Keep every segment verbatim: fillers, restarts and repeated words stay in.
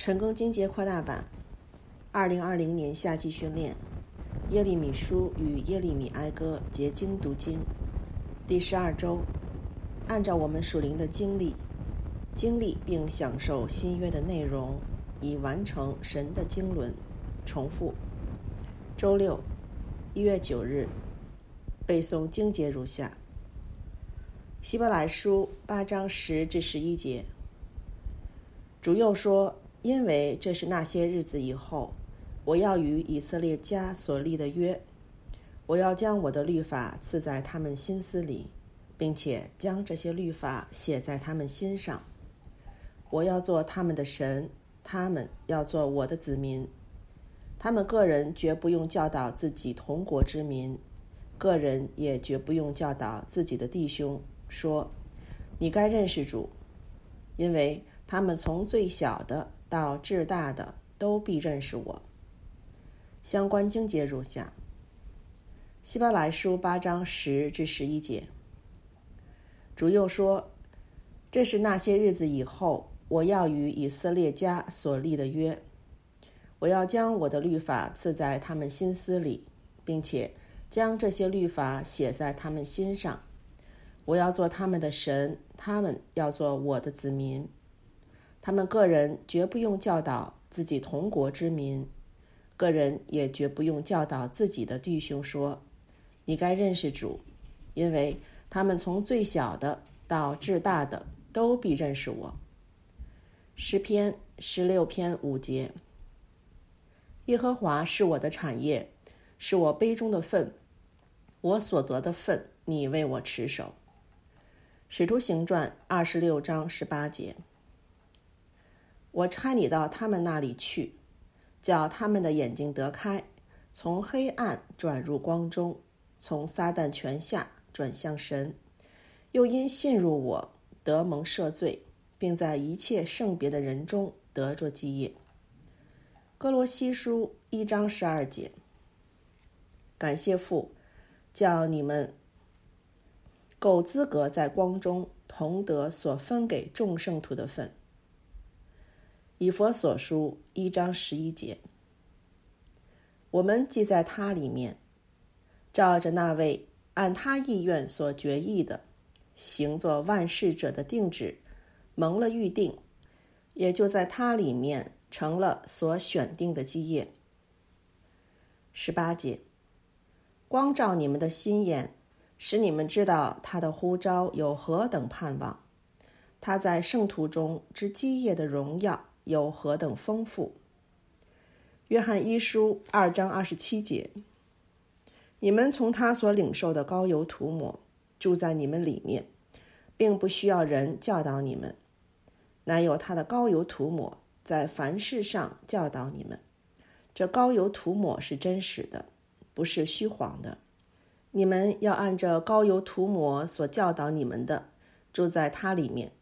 成功经节扩大版二零二零年夏季训练，耶利米书与耶利米哀歌结经读经第十二周，按照我们属灵的经历经历并享受新约的内容，以完成神的经纶。重复。周六一月九日，背诵经节如下：希伯来书八章十至十一节。主又说，因为这是那些日子以后，我要与以色列家所立的约，我要将我的律法赐在他们心思里，并且将这些律法写在他们心上。我要做他们的神，他们要做我的子民。他们个人绝不用教导自己同国之民，个人也绝不用教导自己的弟兄，说你该认识主，因为他们从最小的到至大的都必认识我。相关经节如下：希伯来书八章十至十一节。主又说，这是那些日子以后，我要与以色列家所立的约，我要将我的律法赐在他们心思里，并且将这些律法写在他们心上。我要做他们的神，他们要做我的子民。他们个人绝不用教导自己同国之民，个人也绝不用教导自己的弟兄说，你该认识主，因为他们从最小的到至大的都必认识我。诗篇十六篇五节。耶和华是我的产业，是我杯中的份，我所得的份，你为我持守。使徒行传二十六章十八节。我差你到他们那里去，叫他们的眼睛得开，从黑暗转入光中，从撒旦权下转向神，又因信入我得蒙赦罪，并在一切圣别的人中得着基业。哥罗西书一章十二节。感谢父，叫你们够资格在光中同得所分给众圣徒的份。以弗所书一章十一节。我们既在他里面，照着那位按他意愿所决议的，行作万事者的定旨，蒙了预定，也就在他里面成了所选定的基业。十八节。光照你们的心眼，使你们知道他的呼召有何等盼望，他在圣徒中之基业的荣耀有何等丰富。约翰一书二章二十七节。你们从他所领受的膏油涂抹，住在你们里面，并不需要人教导你们，乃有他的膏油涂抹在凡事上教导你们。这膏油涂抹是真实的，不是虚谎的。你们要按着膏油涂抹所教导你们的，住在他里面。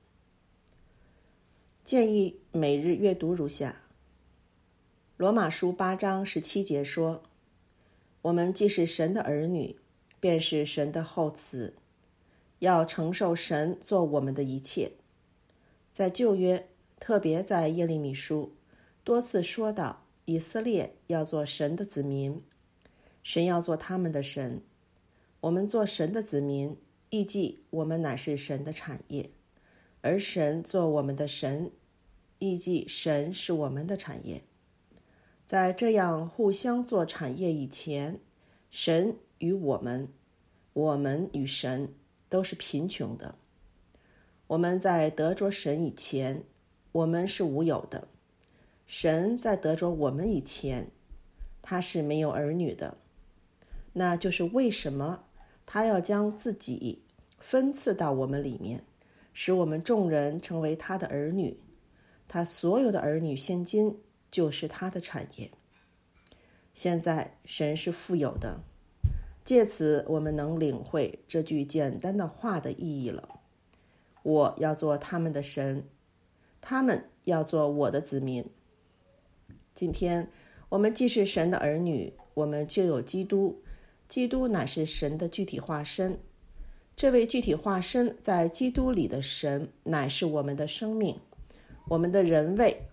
建议每日阅读如下：罗马书八章十七节说，我们既是神的儿女，便是神的后嗣，要承受神做我们的一切。在旧约，特别在耶利米书，多次说到以色列要做神的子民，神要做他们的神。我们做神的子民，意即我们乃是神的产业，而神做我们的神，意即神是我们的产业。在这样互相做产业以前，神与我们，我们与神都是贫穷的。我们在得着神以前，我们是无有的；神在得着我们以前，他是没有儿女的。那就是为什么他要将自己分赐到我们里面，使我们众人成为他的儿女。他所有的儿女现今就是他的产业。现在神是富有的，借此我们能领会这句简单的话的意义了。我要做他们的神，他们要做我的子民。今天我们既是神的儿女，我们就有基督，基督乃是神的具体化身。这位具体化身在基督里的神乃是我们的生命，我们的人位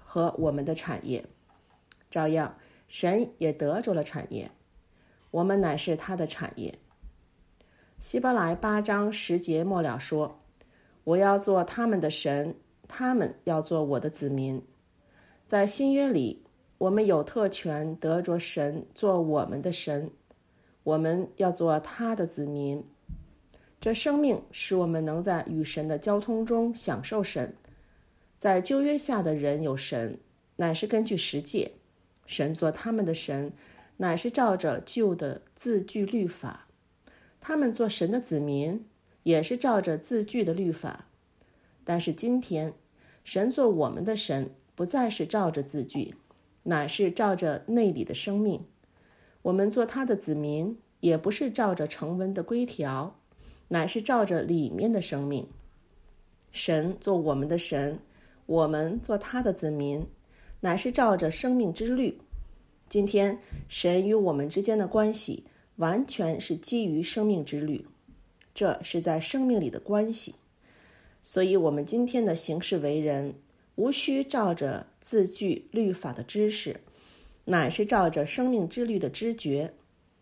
和我们的产业。照样，神也得着了产业，我们乃是他的产业。希伯来八章十节末了说，我要做他们的神，他们要做我的子民。在新约里，我们有特权得着神做我们的神，我们要做他的子民。这生命使我们能在与神的交通中享受神。在旧约下的人有神，乃是根据十诫；神做他们的神，乃是照着旧的字句律法。他们做神的子民，也是照着字句的律法。但是今天，神做我们的神，不再是照着字句，乃是照着内里的生命。我们做他的子民，也不是照着成文的规条，乃是照着里面的生命。神做我们的神，我们做他的子民，乃是照着生命之律。今天神与我们之间的关系完全是基于生命之律，这是在生命里的关系。所以我们今天的行事为人，无需照着字句律法的知识，乃是照着生命之律的知觉。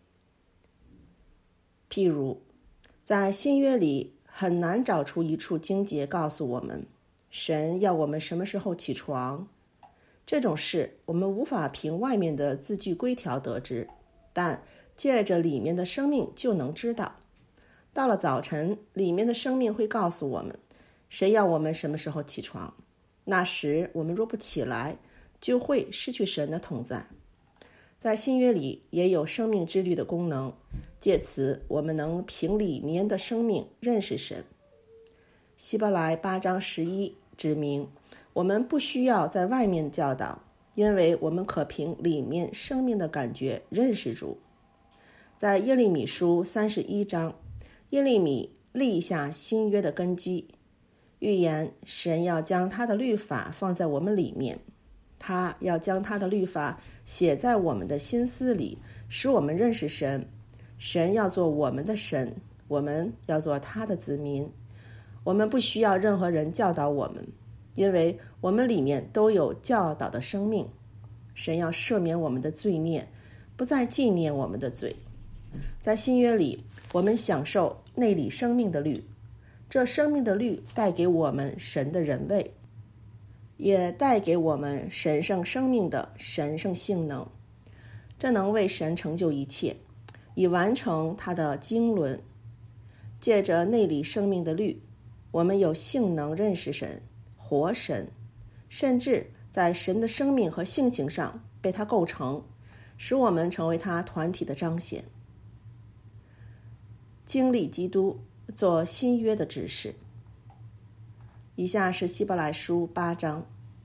譬如在新约里，很难找出一处经节告诉我们神要我们什么时候起床。这种事我们无法凭外面的字句规条得知，但借着里面的生命就能知道。到了早晨，里面的生命会告诉我们谁要我们什么时候起床。那时我们若不起来，就会失去神的同在。在新约里也有生命之律的功能，借此我们能凭里面的生命认识神。希伯来八章十一指明，我们不需要在外面教导，因为我们可凭里面生命的感觉认识主。在耶利米书三十一章，耶利米立下新约的根基，预言神要将他的律法放在我们里面，他要将他的律法写在我们的心思里，使我们认识神。神要做我们的神，我们要做他的子民。我们不需要任何人教导我们，因为我们里面都有教导的生命。神要赦免我们的罪孽，不再纪念我们的罪。在新约里，我们享受内里生命的律，这生命的律带给我们神的人位，也带给我们神圣生命的神圣性能。这能为神成就一切，以完成他的经纶。借着内里生命的律，我们有性能认识神、活神，甚至在神的生命和性情上被他构成，使我们成为他团体的彰显。经历基督，做新约的指示。以下是希伯来书八章。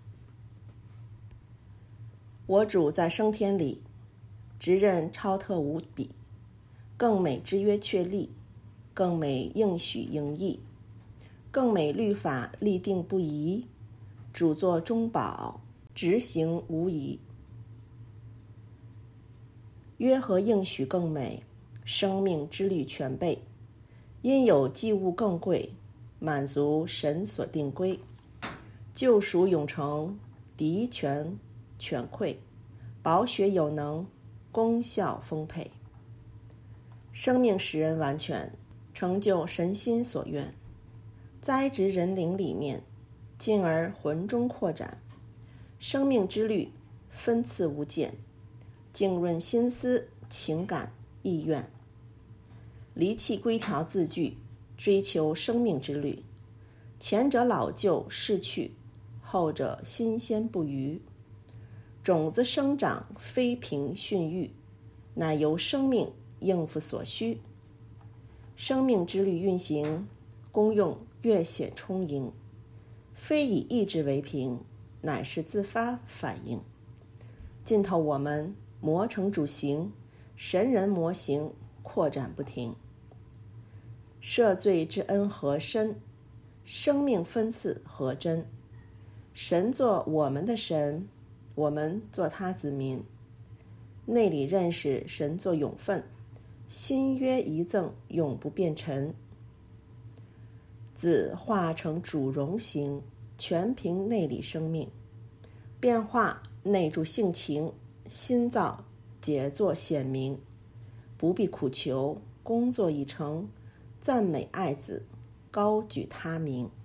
我主在升天里，职任超特无比，更美之约确立，更美应许应义，更美律法立定不移，主作中保，执行无疑。约和应许更美，生命之律全备，因有祭物更贵，满足神所定规，救赎永成，敌权全溃，宝血有能，功效丰沛。生命使人完全，成就神心所愿，栽植人灵里面，进而魂中扩展。生命之律分次无间，浸润心思、情感、意愿。离弃规条字句，追求生命之律。前者老旧逝去，后者新鲜不渝。种子生长非凭训育，乃由生命应付所需。生命之律运行，功用越显充盈，非以意志为凭，乃是自发反应。浸透我们，磨成主形，神人模型扩展不停。赦罪之恩何深，生命分次何真。神做我们的神，我们做他子民。内里认识神做永分，新约遗赠永不变陈。子化成主荣形，全凭内里生命。 变化内助性情，心造杰作显明，不必苦求，工作已成，赞美爱子，高举他名。